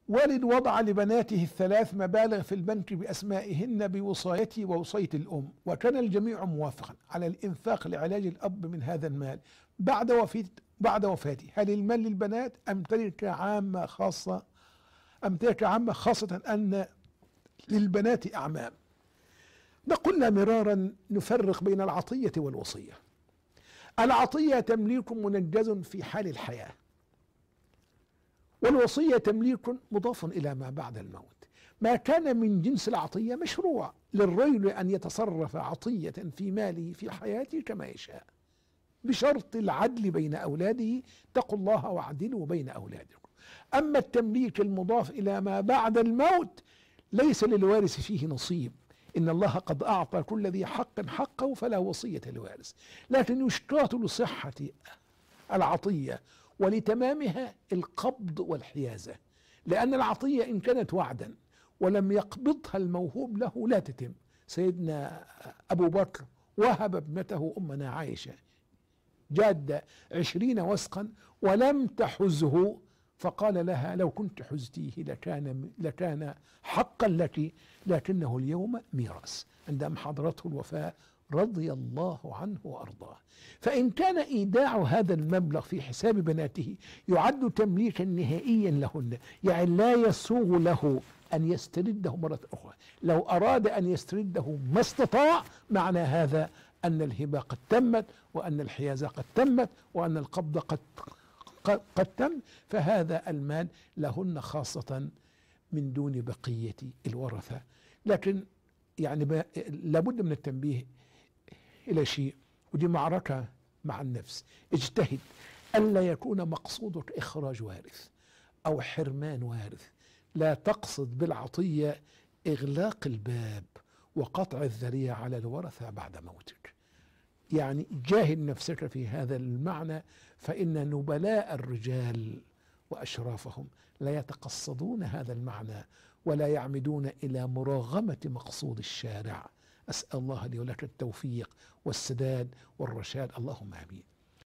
والد وضع لبناته الثلاث مبالغ في البنك بأسمائهن بوصايتي ووصية الأم، وكان الجميع موافقا على الإنفاق لعلاج الأب من هذا المال بعد وفاته. هل المال للبنات أم تركة عامة خاصة أن للبنات أعمام؟ قلنا مرارا نفرق بين العطية والوصية. العطية تمليك منجز في حال الحياة، والوصية تمليك مضاف إلى ما بعد الموت. ما كان من جنس العطية مشروع للرجل أن يتصرف عطية في ماله في حياته كما يشاء، بشرط العدل بين أولاده. اتقوا الله واعدلوا بين أولادكم. أما التمليك المضاف إلى ما بعد الموت ليس للوارث فيه نصيب، إن الله قد أعطى كل ذي حق حقه فلا وصية لوارث. لكن يشترط لصحة العطية ولتمامها القبض والحيازة، لأن العطية إن كانت وعدا ولم يقبضها الموهوب له لا تتم. سيدنا أبو بكر وهب ابنته أمنا عائشة جادة 20 وسقا ولم تحزه، فقال لها لو كنت حزتيه لكان حقا لك، لكنه اليوم ميراث. عندما حضرته الوفاة رضي الله عنه وأرضاه. فإن كان إيداع هذا المبلغ في حساب بناته يعد تمليكا نهائيا لهن، يعني لا يسوغ له أن يسترده مرة أخرى. لو أراد أن يسترده ما استطاع، معنى هذا أن الهبة قد تمت، وأن الحيازة قد تمت، وأن القبض قد تم، فهذا المال لهن خاصة من دون بقية الورثة. لكن يعني لابد من التنبيه إلى شيء، ودي معركة مع النفس. اجتهد ألا يكون مقصودك إخراج وارث أو حرمان وارث. لا تقصد بالعطية إغلاق الباب وقطع الذريعة على الورثة بعد موتك. يعني جاهد نفسك في هذا المعنى، فإن نبلاء الرجال وأشرافهم لا يتقصدون هذا المعنى ولا يعمدون إلى مراغمة مقصود الشارع. أسأل الله لي ولك التوفيق والسداد والرشاد، اللهم آمين.